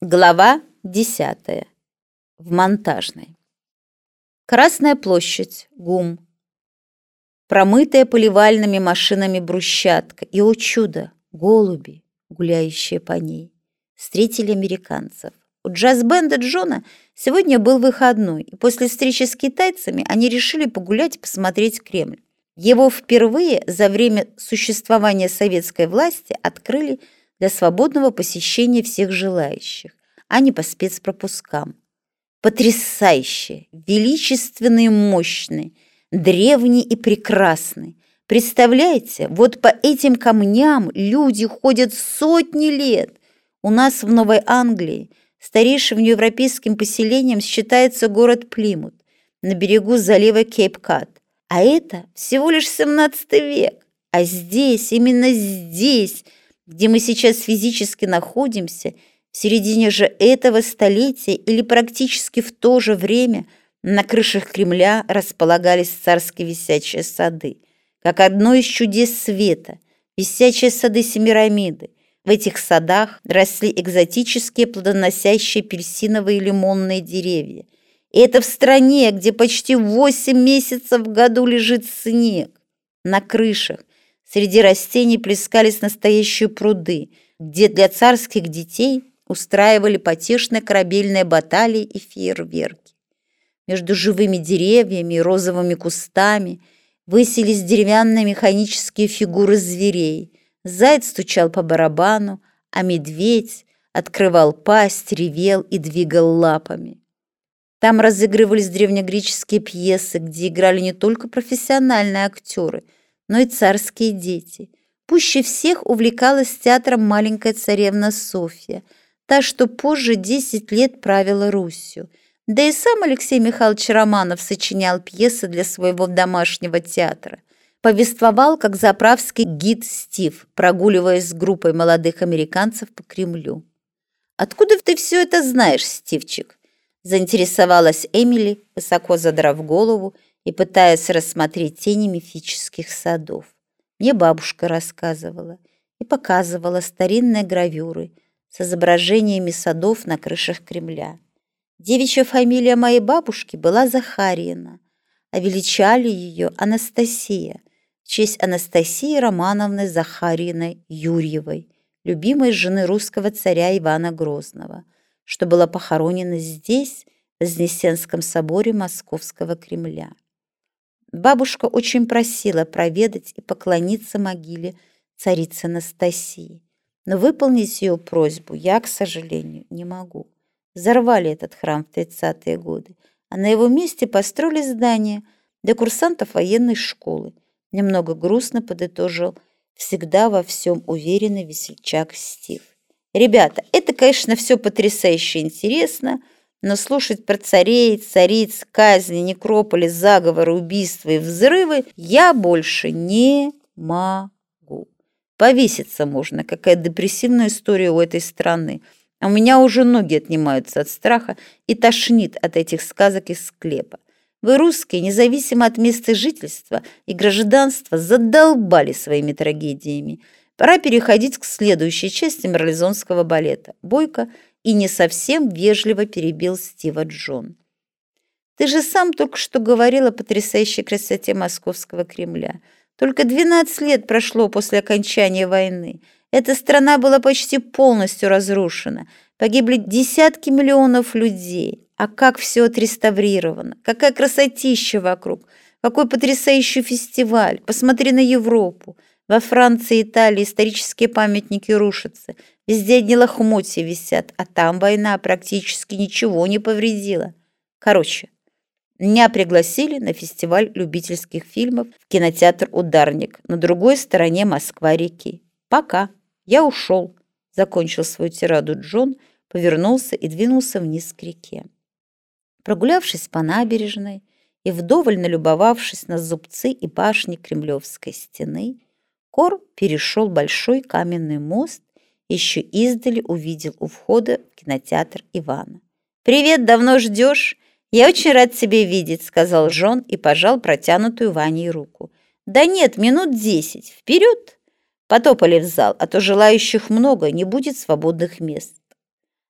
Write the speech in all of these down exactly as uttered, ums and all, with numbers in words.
Глава десятая. В Монтажной. Красная площадь, ГУМ. Промытая поливальными машинами брусчатка. И, о чудо, голуби, гуляющие по ней, встретили американцев. У джаз-бенда Джона сегодня был выходной, и после встречи с китайцами они решили погулять и посмотреть Кремль. Его впервые за время существования советской власти открыли для свободного посещения всех желающих, а не по спецпропускам. Потрясающий, величественный и мощный, древний и прекрасный. Представляете, вот по этим камням люди ходят сотни лет. У нас в Новой Англии старейшим европейским поселением считается город Плимут на берегу залива Кейп-Кад. А это всего лишь семнадцатый век. А здесь, именно здесь, где мы сейчас физически находимся, в середине же этого столетия или практически в то же время на крышах Кремля располагались царские висячие сады, как одно из чудес света, висячие сады Семирамиды. В этих садах росли экзотические плодоносящие апельсиновые и лимонные деревья. И это в стране, где почти восемь месяцев в году лежит снег. На крышах среди растений плескались настоящие пруды, где для царских детей устраивали потешные корабельные баталии и фейерверки. Между живыми деревьями и розовыми кустами высились деревянные механические фигуры зверей. Заяц стучал по барабану, а медведь открывал пасть, ревел и двигал лапами. Там разыгрывались древнегреческие пьесы, где играли не только профессиональные актеры, но и царские дети. Пуще всех увлекалась театром маленькая царевна Софья, та, что позже десять лет правила Русью. Да и сам Алексей Михайлович Романов сочинял пьесы для своего домашнего театра. Повествовал, как заправский гид Стив, прогуливаясь с группой молодых американцев по Кремлю. «Откуда ты все это знаешь, Стивчик?» Заинтересовалась Эмили, высоко задрав голову и пытаясь рассмотреть тени мифических садов. Мне бабушка рассказывала и показывала старинные гравюры с изображениями садов на крышах Кремля. Девичья фамилия моей бабушки была Захарьина, а величали ее Анастасия, в честь Анастасии Романовны Захарьиной Юрьевой, любимой жены русского царя Ивана Грозного, что была похоронена здесь, в Вознесенском соборе Московского Кремля. Бабушка очень просила проведать и поклониться могиле царицы Анастасии, но выполнить ее просьбу я, к сожалению, не могу. Взорвали этот храм в тридцатые годы, а на его месте построили здание для курсантов военной школы. Немного грустно подытожил всегда во всем уверенный весельчак Стив. Ребята, это, конечно, все потрясающе интересно, но слушать про царей, цариц, казни, некрополи, заговоры, убийства и взрывы я больше не могу. Повеситься можно, какая депрессивная история у этой страны. А у меня уже ноги отнимаются от страха и тошнит от этих сказок из склепа. Вы, русские, независимо от места жительства и гражданства, задолбали своими трагедиями. Пора переходить к следующей части марлезонского балета. Бойко и не совсем вежливо перебил Стива Джон. Ты же сам только что говорил о потрясающей красоте Московского Кремля. Только двенадцать лет прошло после окончания войны. Эта страна была почти полностью разрушена. Погибли десятки миллионов людей. А как все отреставрировано, какая красотища вокруг, какой потрясающий фестиваль. Посмотри на Европу. Во Франции и Италии исторические памятники рушатся. Везде одни лохмотья висят, а там война практически ничего не повредила. Короче, меня пригласили на фестиваль любительских фильмов в кинотеатр «Ударник» на другой стороне Москва-реки. Пока. Я ушел. Закончил свою тираду Джон, повернулся и двинулся вниз к реке. Прогулявшись по набережной и вдоволь налюбовавшись на зубцы и башни Кремлевской стены, Кор перешел большой каменный мост и еще издали увидел у входа в кинотеатр Ивана. «Привет, давно ждешь? Я очень рад тебя видеть», — сказал Джон и пожал протянутую Ваней руку. «Да нет, минут десять. Вперед!» Потопали в зал, а то желающих много, не будет свободных мест.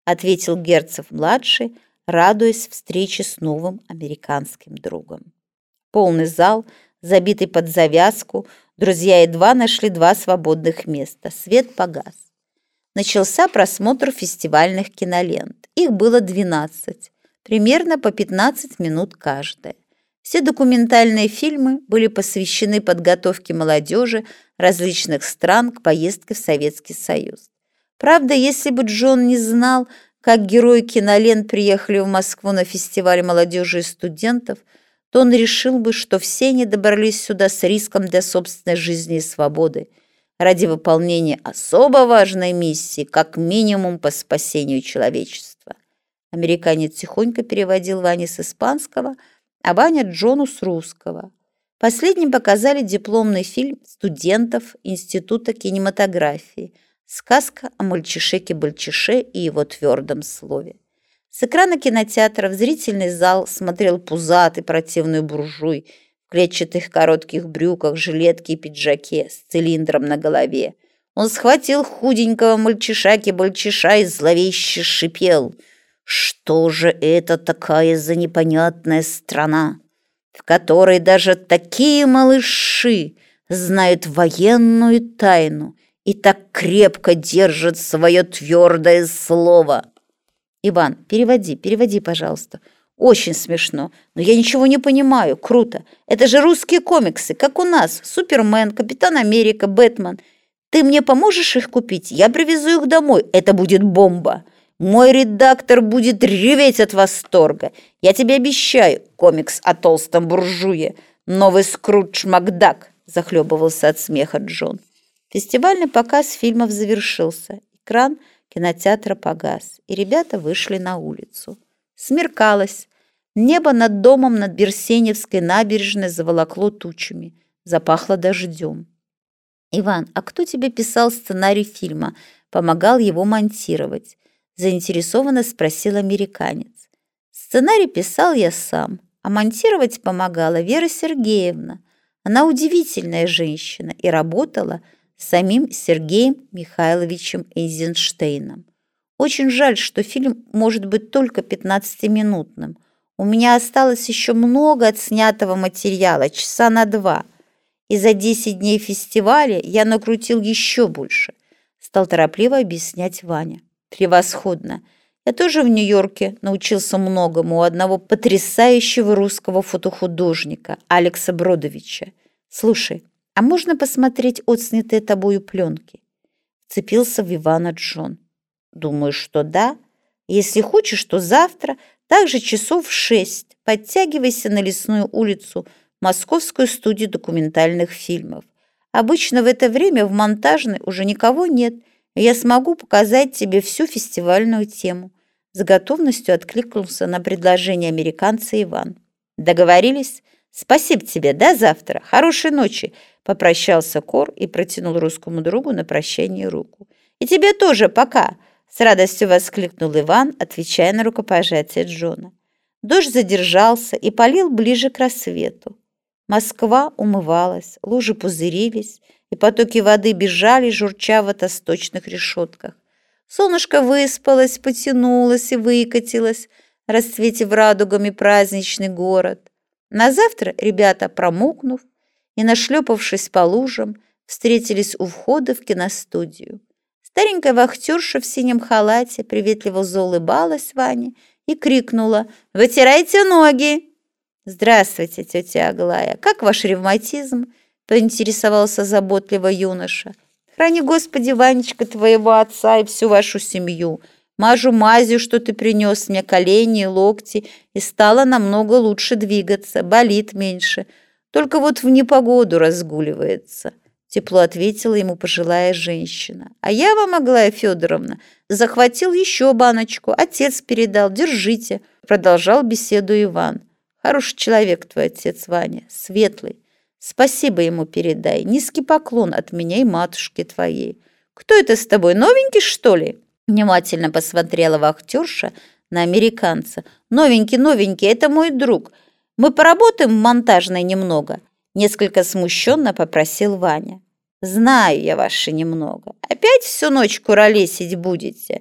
ответил Герцев-младший, радуясь встрече с новым американским другом. Полный зал, забитый под завязку, друзья едва нашли два свободных места. Свет погас. Начался просмотр фестивальных кинолент. Их было двенадцать, примерно по пятнадцать минут каждая. Все документальные фильмы были посвящены подготовке молодежи различных стран к поездке в Советский Союз. Правда, если бы Джон не знал, как герои кинолент приехали в Москву на фестиваль молодежи и студентов, то он решил бы, что все они добрались сюда с риском для собственной жизни и свободы, ради выполнения особо важной миссии, как минимум по спасению человечества. Американец тихонько переводил Ване с испанского, а Ваня Джону с русского. Последним показали дипломный фильм студентов Института кинематографии «Сказка о мальчишеке-бальчише и его твердом слове». С экрана кинотеатра в зрительный зал смотрел пузатый противный буржуй в клетчатых коротких брюках, жилетке и пиджаке с цилиндром на голове. Он схватил худенького мальчишаки-бальчиша и зловеще шипел: «Что же это такая за непонятная страна, в которой даже такие малыши знают военную тайну и так крепко держат свое твердое слово?» «Иван, переводи, переводи, пожалуйста. Очень смешно, но я ничего не понимаю. Круто. Это же русские комиксы, как у нас. Супермен, Капитан Америка, Бэтмен. Ты мне поможешь их купить? Я привезу их домой. Это будет бомба. Мой редактор будет реветь от восторга. Я тебе обещаю. Комикс о толстом буржуе. Новый Скрудж Макдак», – захлебывался от смеха Джон. Фестивальный показ фильмов завершился. Экран кинотеатра погас, и ребята вышли на улицу. Смеркалось. Небо над домом над Берсеневской набережной заволокло тучами. Запахло дождем. «Иван, а кто тебе писал сценарий фильма, помогал его монтировать?» Заинтересованно спросил американец. «Сценарий писал я сам, а монтировать помогала Вера Сергеевна. Она удивительная женщина и работала с самим Сергеем Михайловичем Эйзенштейном. Очень жаль, что фильм может быть только пятнадцатиминутным. У меня осталось еще много отснятого материала, часа на два. И за десять дней фестиваля я накрутил еще больше», стал торопливо объяснять Ваня. «Превосходно. Я тоже в Нью-Йорке научился многому у одного потрясающего русского фотохудожника Алекса Бродовича. Слушай, а можно посмотреть отснятые тобою пленки?» Вцепился в Ивана Джон. «Думаю, что да. Если хочешь, то завтра, также часов в шесть, подтягивайся на Лесную улицу, Московскую студию документальных фильмов. Обычно в это время в монтажной уже никого нет, и я смогу показать тебе всю фестивальную тему». С готовностью откликнулся на предложение американца Иван. «Договорились? Спасибо тебе, до завтра. Хорошей ночи», — попрощался Кор и протянул русскому другу на прощание руку. «И тебе тоже, пока», — с радостью воскликнул Иван, отвечая на рукопожатие Джона. Дождь задержался и полил ближе к рассвету. Москва умывалась, лужи пузырились, и потоки воды бежали, журча в водосточных решетках. Солнышко выспалось, потянулось и выкатилось, расцветив радугами праздничный город. На завтра ребята, промокнув и нашлепавшись по лужам, встретились у входа в киностудию. Старенькая вахтерша в синем халате приветливо заулыбалась Ване и крикнула: «Вытирайте ноги!» «Здравствуйте, тетя Аглая, как ваш ревматизм?» — поинтересовался заботливо юноша. «Храни, Господи, Ванечка, твоего отца и всю вашу семью. Мажу мазью, что ты принес мне, колени и локти, и стало намного лучше двигаться, болит меньше. Только вот в непогоду разгуливается», — тепло ответила ему пожилая женщина. «А я вам, Аглая Федоровна, захватил еще баночку, отец передал, держите», — продолжал беседу Иван. «Хороший человек твой отец Ваня, светлый. Спасибо ему передай, низкий поклон от меня и матушки твоей. Кто это с тобой, новенький, что ли?» Внимательно посмотрела вахтерша на американца. «Новенький, новенький, это мой друг. Мы поработаем в монтажной немного?» Несколько смущенно попросил Ваня. «Знаю я ваше немного. Опять всю ночь куролесить будете?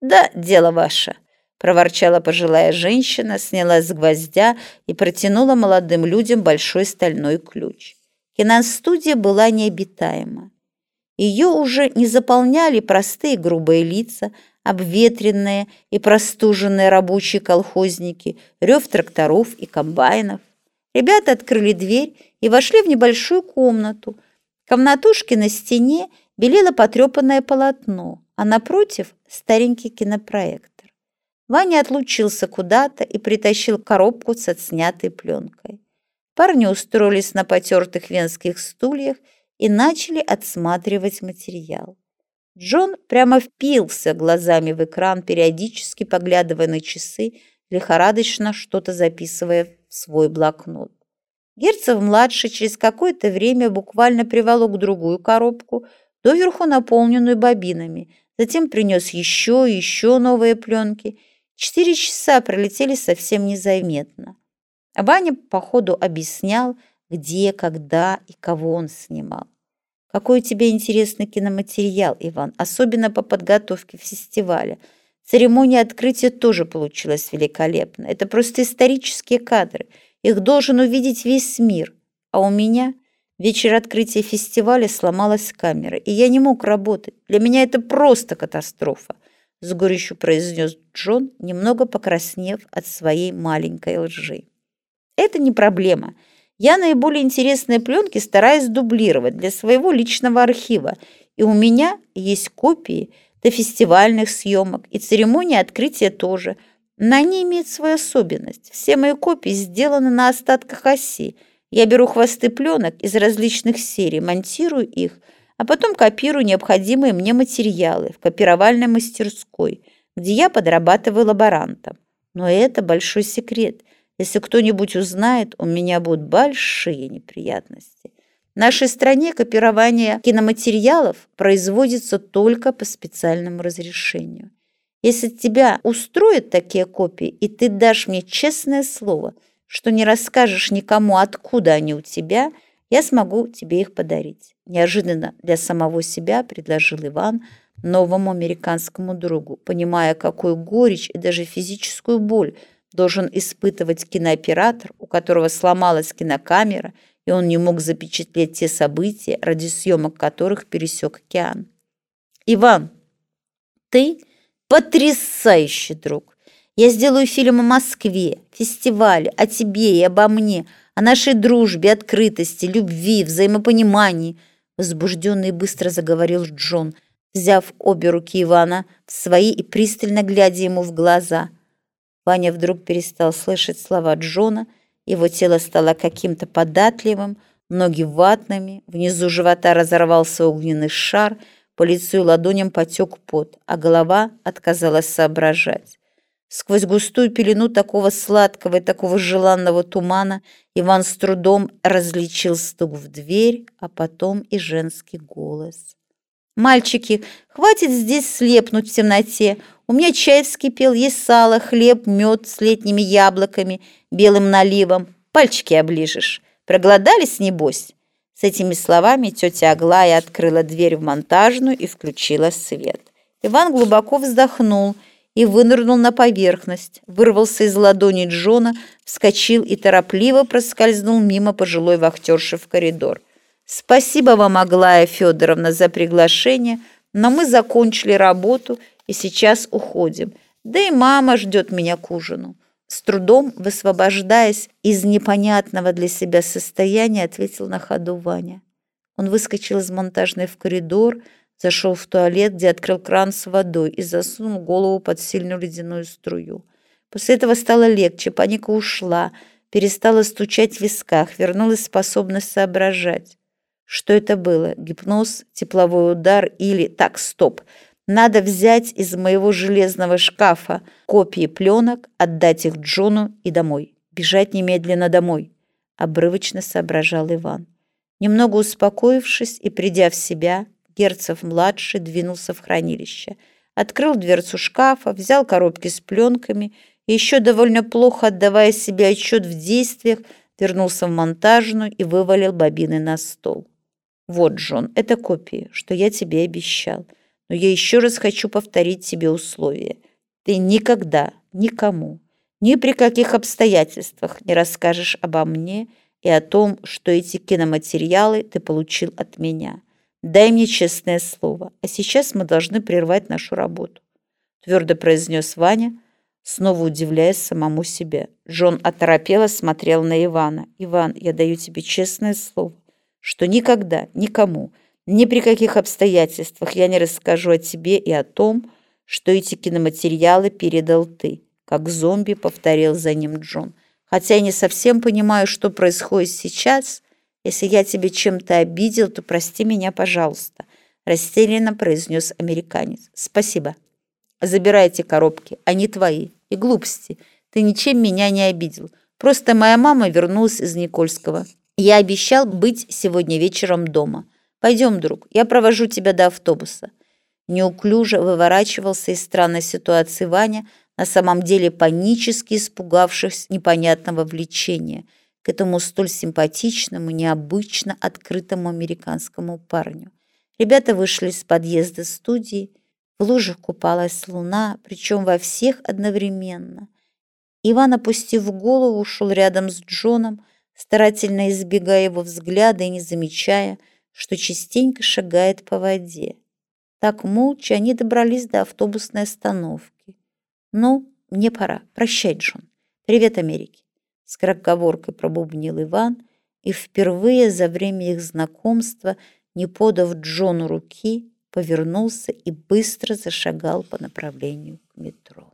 «Да, дело ваше», — проворчала пожилая женщина, снялась с гвоздя и протянула молодым людям большой стальной ключ. Киностудия была необитаема. Ее уже не заполняли простые грубые лица, обветренные и простуженные рабочие колхозники, рев тракторов и комбайнов. Ребята открыли дверь и вошли в небольшую комнату. В комнатушке на стене белело потрепанное полотно, а напротив – старенький кинопроектор. Ваня отлучился куда-то и притащил коробку с отснятой пленкой. Парни устроились на потертых венских стульях и начали отсматривать материал. Джон прямо впился глазами в экран, периодически поглядывая на часы, лихорадочно что-то записывая в свой блокнот. Герцев-младший через какое-то время буквально приволок другую коробку, доверху наполненную бобинами, затем принес еще и еще новые пленки. Четыре часа пролетели совсем незаметно. Ваня по ходу объяснял, где, когда и кого он снимал. Какой у тебя интересный киноматериал, Иван, особенно по подготовке фестиваля. Церемония открытия тоже получилась великолепно. Это просто исторические кадры. Их должен увидеть весь мир. А у меня вечер открытия фестиваля сломалась камера, и я не мог работать. Для меня это просто катастрофа, с горечью произнес Джон, немного покраснев от своей маленькой лжи. Это не проблема. Я наиболее интересные пленки стараюсь дублировать для своего личного архива, и у меня есть копии до фестивальных съемок, и церемония открытия тоже. Но они имеют свою особенность. Все мои копии сделаны на остатках оси. Я беру хвосты пленок из различных серий, монтирую их, а потом копирую необходимые мне материалы в копировальной мастерской, где я подрабатываю лаборантом. Но это большой секрет. Если кто-нибудь узнает, у меня будут большие неприятности. В нашей стране копирование киноматериалов производится только по специальному разрешению. Если тебя устроят такие копии, и ты дашь мне честное слово, что не расскажешь никому, откуда они у тебя, я смогу тебе их подарить. Неожиданно для самого себя предложил Иван новому американскому другу, понимая, какую горечь и даже физическую боль должен испытывать кинооператор, у которого сломалась кинокамера, и он не мог запечатлеть те события, ради съемок которых пересек океан. «Иван, ты потрясающий друг! Я сделаю фильм о Москве, фестивале, о тебе и обо мне, о нашей дружбе, открытости, любви, взаимопонимании», возбужденно и быстро заговорил Джон, взяв обе руки Ивана в свои и пристально глядя ему в глаза. Ваня вдруг перестал слышать слова Джона, его тело стало каким-то податливым, ноги ватными, внизу живота разорвался огненный шар, по лицу и ладоням потек пот, а голова отказалась соображать. Сквозь густую пелену такого сладкого и такого желанного тумана Иван с трудом различил стук в дверь, а потом и женский голос. «Мальчики, хватит здесь слепнуть в темноте. У меня чай вскипел, есть сало, хлеб, мед с летними яблоками, белым наливом. Пальчики оближешь. Проголодались, небось?» С этими словами тетя Аглая открыла дверь в монтажную и включила свет. Иван глубоко вздохнул и вынырнул на поверхность, вырвался из ладони Джона, вскочил и торопливо проскользнул мимо пожилой вахтерши в коридор. «Спасибо вам, Аглая Федоровна, за приглашение, но мы закончили работу и сейчас уходим. Да и мама ждет меня к ужину». С трудом, высвобождаясь из непонятного для себя состояния, ответил на ходу Ваня. Он выскочил из монтажной в коридор, зашел в туалет, где открыл кран с водой и засунул голову под сильную ледяную струю. После этого стало легче, паника ушла, перестала стучать в висках, вернулась способность соображать. Что это было? Гипноз, тепловой удар или... Так, стоп! Надо взять из моего железного шкафа копии пленок, отдать их Джону и домой. Бежать немедленно домой, обрывочно соображал Иван. Немного успокоившись и придя в себя, Герцев-младший двинулся в хранилище. Открыл дверцу шкафа, взял коробки с пленками и еще довольно плохо отдавая себе отчет в действиях, вернулся в монтажную и вывалил бобины на стол. «Вот, Джон, это копии, что я тебе обещал. Но я еще раз хочу повторить тебе условия. Ты никогда никому, ни при каких обстоятельствах не расскажешь обо мне и о том, что эти киноматериалы ты получил от меня. Дай мне честное слово. А сейчас мы должны прервать нашу работу», твердо произнес Ваня, снова удивляясь самому себе. Джон оторопело смотрел на Ивана. «Иван, я даю тебе честное слово, что никогда, никому, ни при каких обстоятельствах я не расскажу о тебе и о том, что эти киноматериалы передал ты», как зомби повторил за ним Джон. «Хотя я не совсем понимаю, что происходит сейчас. Если я тебя чем-то обидел, то прости меня, пожалуйста», растерянно произнес американец. «Спасибо. Забирай эти коробки, они твои. И глупости. Ты ничем меня не обидел. Просто моя мама вернулась из Никольского. Я обещал быть сегодня вечером дома. Пойдем, друг, я провожу тебя до автобуса». Неуклюже выворачивался из странной ситуации Ваня, на самом деле панически испугавшись непонятного влечения к этому столь симпатичному, необычно открытому американскому парню. Ребята вышли из подъезда студии. В лужах купалась луна, причем во всех одновременно. Иван, опустив голову, ушел рядом с Джоном, старательно избегая его взгляда и не замечая, что частенько шагает по воде. Так молча они добрались до автобусной остановки. «Ну, мне пора. Прощай, Джон. Привет, Америке», — скороговоркой пробубнил Иван, и впервые за время их знакомства, не подав Джону руки, повернулся и быстро зашагал по направлению к метро.